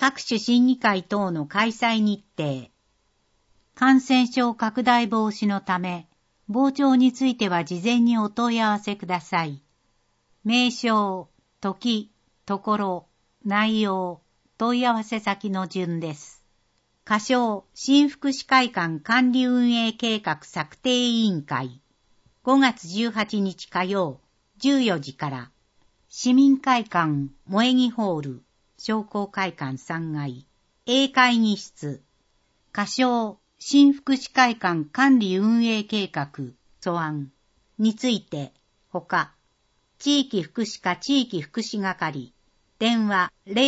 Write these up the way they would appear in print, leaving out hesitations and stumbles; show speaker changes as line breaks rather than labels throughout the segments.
各種審議会等の開催日程。感染症拡大防止のため、傍聴については事前にお問い合わせください。名称、時、ところ、内容、問い合わせ先の順です。仮称、新福祉会館管理運営計画策定委員会。5月18日火曜、14時から。市民会館、萌木ホール、商工会館3階、A 会議室。仮称、新福祉会館管理運営計画、素案について、ほか、地域福祉課地域福祉係、電話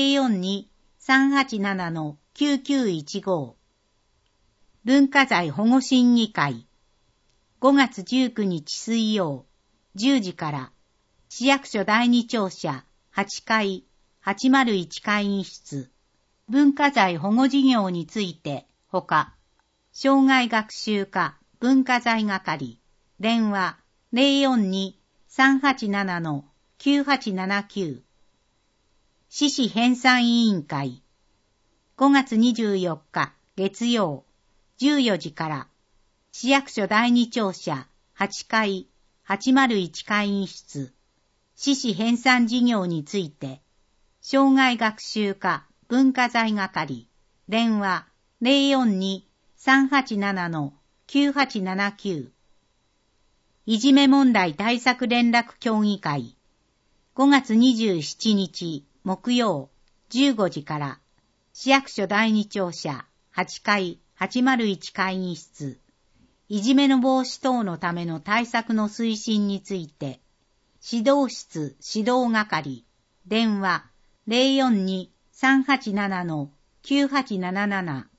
042-387-9915。文化財保護審議会、5月19日水曜、10時から、市役所第二庁舎、8階、801会議室。文化財保護事業について、ほか、障害学習課文化財係、電話 042-387-9879。市史編纂委員会、5月24日月曜、14時から、市役所第二庁舎、8階、801会議室。市史編纂事業について、障害学習課文化財係、電話 042-387-9879。いじめ問題対策連絡協議会、5月27日木曜15時から、市役所第二庁舎8階801会議室。いじめの防止等のための対策の推進について、指導室指導係、電話 042-387-9877。